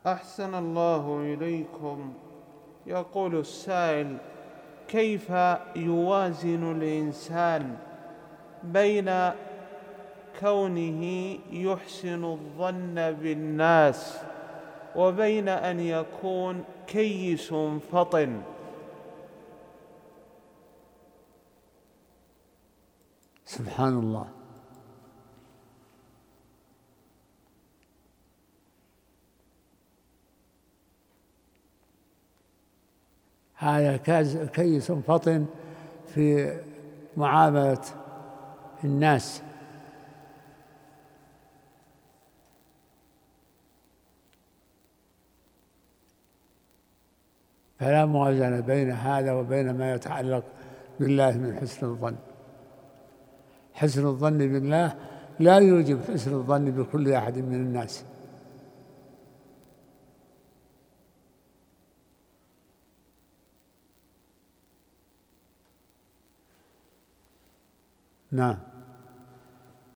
أحسن الله إليكم. يقول السائل: كيف يوازن الإنسان بين كونه يحسن الظن بالناس وبين أن يكون كيس فطن؟ سبحان الله. هذا كيس فطن في معاملة الناس، فلا موازنة بين هذا وبين ما يتعلق بالله من حسن الظن. حسن الظن بالله لا يوجب حسن الظن بكل أحد من الناس. نعم.